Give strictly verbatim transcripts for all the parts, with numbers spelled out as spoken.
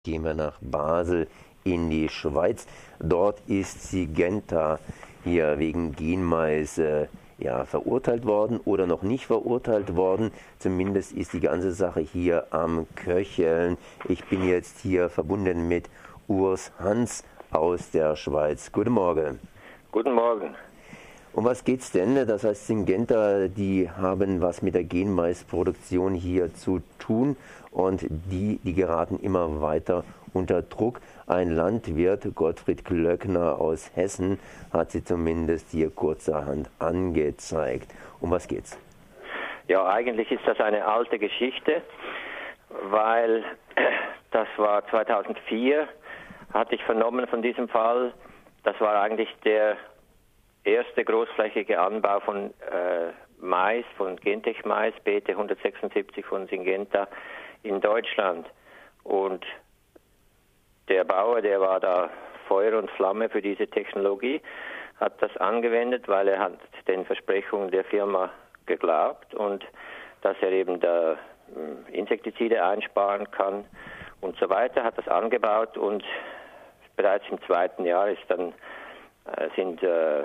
Gehen wir nach Basel in die Schweiz. Dort ist Syngenta hier wegen Genmais äh, ja, verurteilt worden oder noch nicht verurteilt worden. Zumindest ist die ganze Sache hier am Köcheln. Ich bin jetzt hier verbunden mit Urs Hans aus der Schweiz. Guten Morgen. Guten Morgen. Um was geht's denn? Das heißt, Syngenta, die haben was mit der Genmaisproduktion hier zu tun und die, die geraten immer weiter unter Druck. Ein Landwirt, Gottfried Glöckner aus Hessen, hat sie zumindest hier kurzerhand angezeigt. Um was geht's? Ja, eigentlich ist das eine alte Geschichte, weil das war zweitausendvier, hatte ich vernommen von diesem Fall. Das war eigentlich der erste großflächige Anbau von äh, Mais, von Gentech-Mais, B T hundertsechsundsiebzig von Syngenta in Deutschland. Und der Bauer, der war da Feuer und Flamme für diese Technologie, hat das angewendet, weil er hat den Versprechungen der Firma geglaubt und dass er eben da äh, Insektizide einsparen kann und so weiter, hat das angebaut und bereits im zweiten Jahr ist dann äh, sind äh,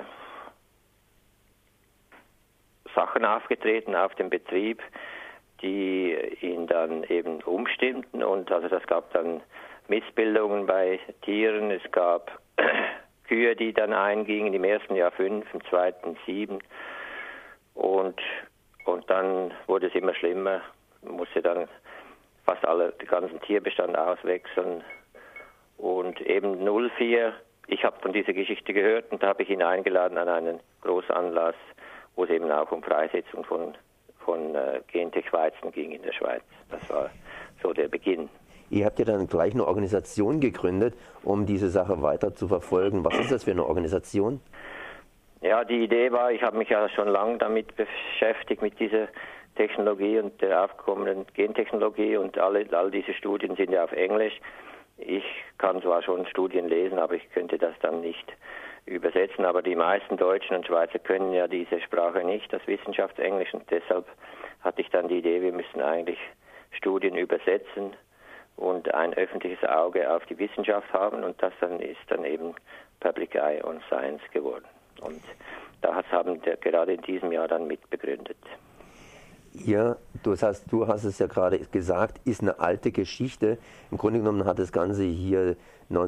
Sachen aufgetreten auf dem Betrieb, die ihn dann eben umstimmten und also das gab dann Missbildungen bei Tieren, es gab Kühe, die dann eingingen, im ersten Jahr fünf, im zweiten sieben und, und dann wurde es immer schlimmer, musste dann fast alle, den ganzen Tierbestand auswechseln und eben null vier, ich habe von dieser Geschichte gehört und da habe ich ihn eingeladen an einen Großanlass, wo es eben auch um Freisetzung von, von äh, Gentech-Weizen ging in der Schweiz. Das war so der Beginn. Ihr habt ja dann gleich eine Organisation gegründet, um diese Sache weiter zu verfolgen. Was ist das für eine Organisation? Ja, die Idee war, ich habe mich ja schon lange damit beschäftigt, mit dieser Technologie und der aufkommenden Gentechnologie und alle, all diese Studien sind ja auf Englisch. Ich kann zwar schon Studien lesen, aber ich könnte das dann nicht übersetzen, aber die meisten Deutschen und Schweizer können ja diese Sprache nicht, das Wissenschaftsenglisch, und deshalb hatte ich dann die Idee, wir müssen eigentlich Studien übersetzen und ein öffentliches Auge auf die Wissenschaft haben und das dann ist dann eben Public Eye on Science geworden. Und das haben wir gerade in diesem Jahr dann mitbegründet. Ja, du hast, du hast es ja gerade gesagt, ist eine alte Geschichte. Im Grunde genommen hat das Ganze hier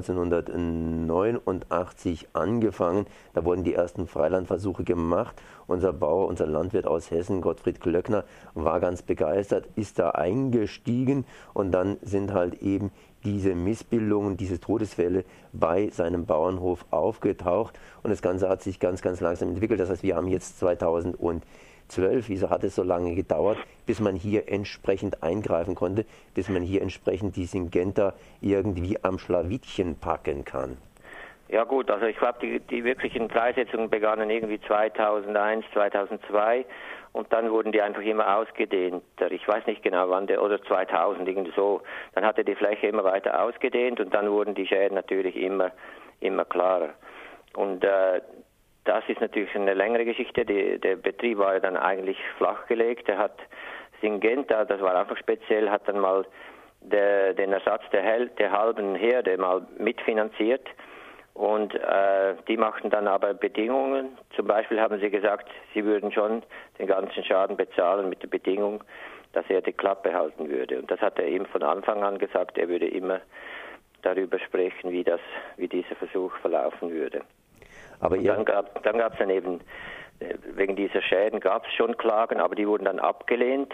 neunzehnhundertneunundachtzig angefangen. Da wurden die ersten Freilandversuche gemacht. Unser Bauer, unser Landwirt aus Hessen, Gottfried Glöckner, war ganz begeistert, ist da eingestiegen und dann sind halt eben diese Missbildungen, diese Todesfälle bei seinem Bauernhof aufgetaucht und das Ganze hat sich ganz, ganz langsam entwickelt. Das heißt, wir haben jetzt zweitausendzwölf, wieso hat es so lange gedauert, bis man hier entsprechend eingreifen konnte, bis man hier entsprechend die Syngenta irgendwie am Schlawittchen packen kann? Ja gut, also ich glaube, die, die wirklichen Freisetzungen begannen irgendwie zweitausendeins, zweitausendzwei und dann wurden die einfach immer ausgedehnter. Ich weiß nicht genau wann, der, oder zweitausend, irgendwie so. Dann hatte die Fläche immer weiter ausgedehnt und dann wurden die Schäden natürlich immer, immer klarer. Und äh, das ist natürlich eine längere Geschichte. Die, der Betrieb war dann eigentlich flachgelegt. Er hat Syngenta, das war einfach speziell, hat dann mal der, den Ersatz der, Hel der halben Herde mal mitfinanziert. Und äh, die machten dann aber Bedingungen. Zum Beispiel haben sie gesagt, sie würden schon den ganzen Schaden bezahlen mit der Bedingung, dass er die Klappe halten würde. Und das hat er ihm von Anfang an gesagt. Er würde immer darüber sprechen, wie, das, wie dieser Versuch verlaufen würde. Aber und dann gab dann gab's dann eben, wegen dieser Schäden gab es schon Klagen, aber die wurden dann abgelehnt.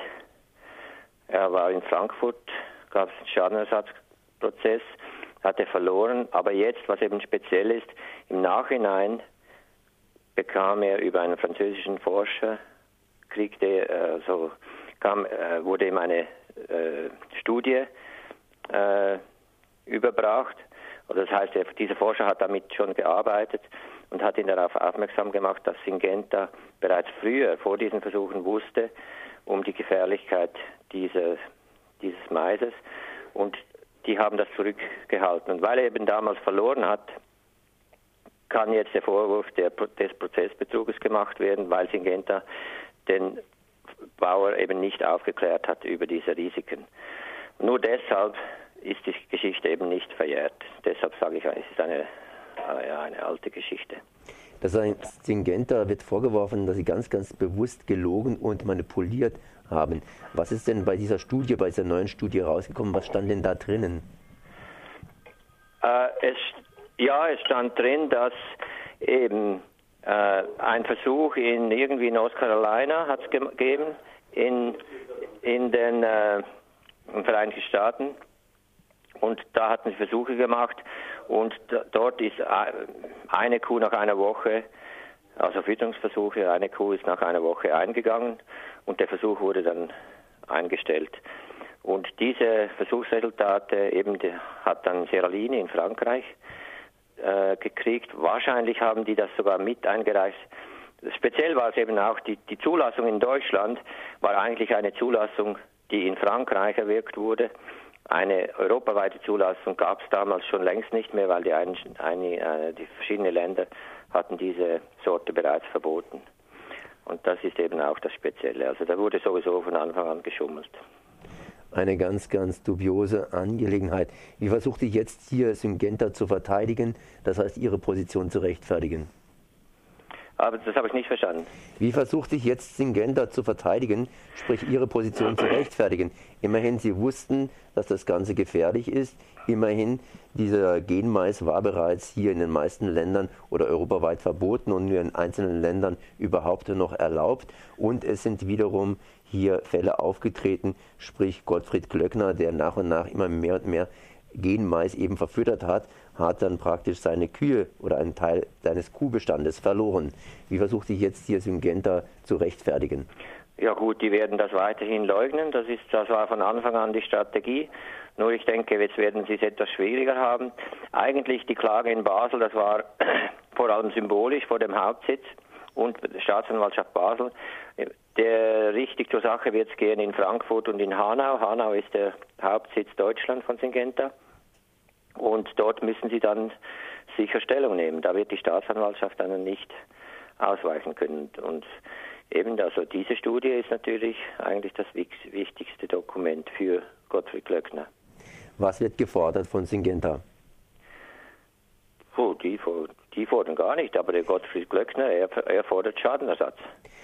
Er war in Frankfurt, gab es einen Schadenersatzprozess, hat er verloren. Aber jetzt, was eben speziell ist, im Nachhinein bekam er über einen französischen Forscher, kriegte, also kam, wurde ihm eine äh, Studie äh, überbracht. Das heißt, dieser Forscher hat damit schon gearbeitet und hat ihn darauf aufmerksam gemacht, dass Syngenta bereits früher vor diesen Versuchen wusste um die Gefährlichkeit dieses, dieses Maises und die haben das zurückgehalten. Und weil er eben damals verloren hat, kann jetzt der Vorwurf der, des Prozessbetruges gemacht werden, weil Syngenta den Bauer eben nicht aufgeklärt hat über diese Risiken. Nur deshalb ist die Geschichte eben nicht verjährt. Deshalb sage ich, es ist eine, eine alte Geschichte. Das heißt, Syngenta wird vorgeworfen, dass sie ganz, ganz bewusst gelogen und manipuliert haben. Was ist denn bei dieser Studie, bei dieser neuen Studie rausgekommen? Was stand denn da drinnen? Äh, es, ja, es stand drin, dass eben äh, ein Versuch in irgendwie North Carolina hat es gegeben, in, in den äh, Vereinigten Staaten. Und da hatten sie Versuche gemacht und dort ist eine Kuh nach einer Woche, also Fütterungsversuche, eine Kuh ist nach einer Woche eingegangen und der Versuch wurde dann eingestellt. Und diese Versuchsresultate eben die hat dann Seralini in Frankreich äh, gekriegt. Wahrscheinlich haben die das sogar mit eingereicht. Speziell war es eben auch, die, die Zulassung in Deutschland war eigentlich eine Zulassung, die in Frankreich erwirkt wurde. Eine europaweite Zulassung gab es damals schon längst nicht mehr, weil die, ein, eine, äh, die verschiedenen Länder hatten diese Sorte bereits verboten. Und das ist eben auch das Spezielle. Also da wurde sowieso von Anfang an geschummelt. Eine ganz, ganz dubiose Angelegenheit. Wie versucht ihr jetzt hier Syngenta zu verteidigen, das heißt ihre Position zu rechtfertigen? Aber das habe ich nicht verstanden. Wie versucht sich jetzt Syngenta zu verteidigen, sprich ihre Position zu rechtfertigen? Immerhin, sie wussten, dass das Ganze gefährlich ist. Immerhin, dieser Genmais war bereits hier in den meisten Ländern oder europaweit verboten und nur in einzelnen Ländern überhaupt noch erlaubt. Und es sind wiederum hier Fälle aufgetreten, sprich Gottfried Glöckner, der nach und nach immer mehr und mehr Genmais eben verfüttert hat, hat dann praktisch seine Kühe oder einen Teil seines Kuhbestandes verloren. Wie versucht sich jetzt hier Syngenta zu rechtfertigen? Ja gut, die werden das weiterhin leugnen. Das ist, das war von Anfang an die Strategie. Nur ich denke, jetzt werden sie es etwas schwieriger haben. Eigentlich die Klage in Basel, das war vor allem symbolisch vor dem Hauptsitz und der Staatsanwaltschaft Basel. Der richtig zur Sache wird es gehen in Frankfurt und in Hanau. Hanau ist der Hauptsitz Deutschland von Syngenta. Und dort müssen sie dann sicher Stellung nehmen. Da wird die Staatsanwaltschaft dann nicht ausweichen können. Und eben, also diese Studie ist natürlich eigentlich das wichtigste Dokument für Gottfried Glöckner. Was wird gefordert von Syngenta? Oh, die, die fordern gar nicht, aber der Gottfried Glöckner, er, er fordert Schadenersatz.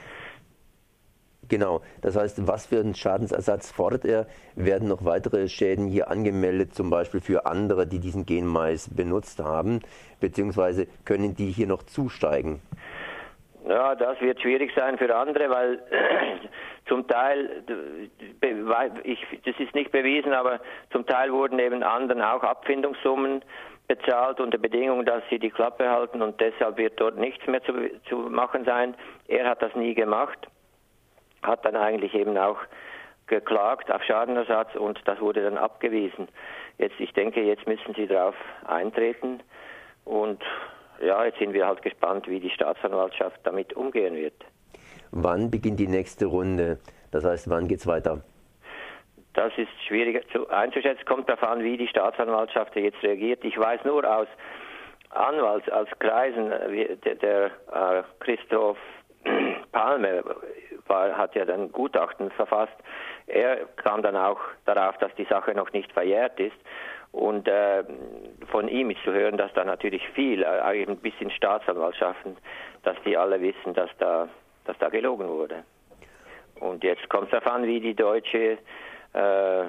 Genau, das heißt, was für einen Schadensersatz fordert er? Werden noch weitere Schäden hier angemeldet, zum Beispiel für andere, die diesen Genmais benutzt haben, beziehungsweise können die hier noch zusteigen? Ja, das wird schwierig sein für andere, weil zum Teil, ich, das ist nicht bewiesen, aber zum Teil wurden eben anderen auch Abfindungssummen bezahlt unter Bedingung, dass sie die Klappe halten und deshalb wird dort nichts mehr zu, zu machen sein. Er hat das nie gemacht. Hat dann eigentlich eben auch geklagt auf Schadenersatz und das wurde dann abgewiesen. Jetzt, ich denke, jetzt müssen sie darauf eintreten und ja, jetzt sind wir halt gespannt, wie die Staatsanwaltschaft damit umgehen wird. Wann beginnt die nächste Runde? Das heißt, wann geht's weiter? Das ist schwierig zu, einzuschätzen, kommt darauf an, wie die Staatsanwaltschaft jetzt reagiert. Ich weiß nur aus Anwalts, als Kreisen, der, der äh, Christoph Palme war, hat ja dann Gutachten verfasst. Er kam dann auch darauf, dass die Sache noch nicht verjährt ist. Und äh, von ihm ist zu hören, dass da natürlich viel, äh, ein bisschen Staatsanwaltschaften, dass die alle wissen, dass da, dass da gelogen wurde. Und jetzt kommt es darauf an, wie die deutsche, äh, äh,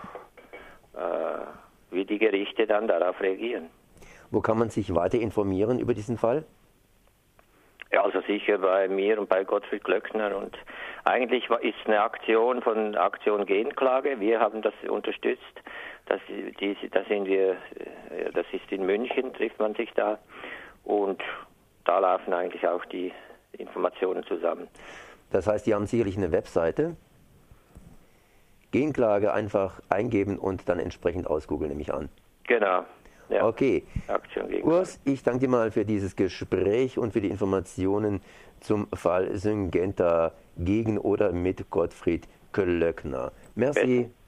wie die Gerichte dann darauf reagieren. Wo kann man sich weiter informieren über diesen Fall? Ja, also sicher bei mir und bei Gottfried Glöckner und eigentlich ist eine Aktion von Aktion Genklage. Wir haben das unterstützt. Das, die, das, sind wir, das ist in München, trifft man sich da und da laufen eigentlich auch die Informationen zusammen. Das heißt, die haben sicherlich eine Webseite. Genklage einfach eingeben und dann entsprechend ausgoogeln, nehme ich an. Genau. Ja. Okay. Urs, ich danke dir mal für dieses Gespräch und für die Informationen zum Fall Syngenta gegen oder mit Gottfried Glöckner. Merci. Bitte.